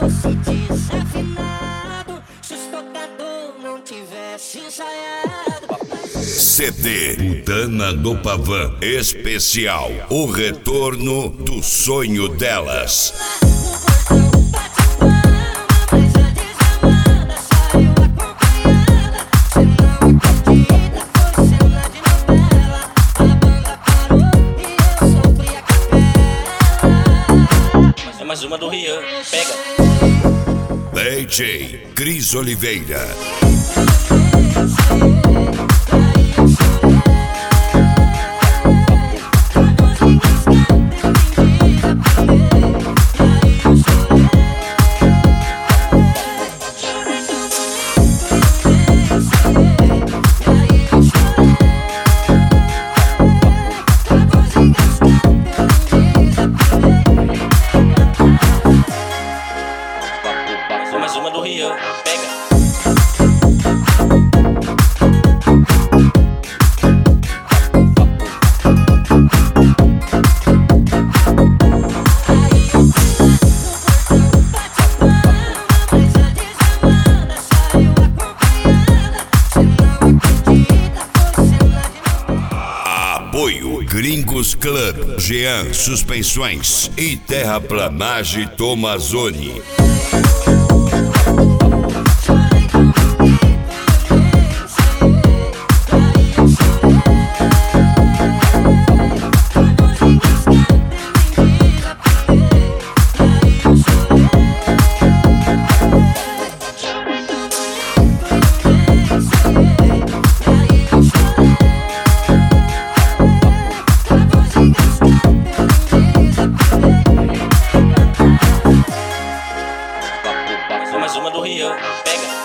fosse desafinado, se os tocador não tivesse ensaiado. CD Putana do Pavã Especial, o retorno do sonho delas. É mais uma do Rian, pega. DJ Cris Oliveira. É mais uma do Rian, pega. Apoio Gringos Club, Jean Suspensões e Terraplanagem Tomazoni. É mais uma do Rian, pega.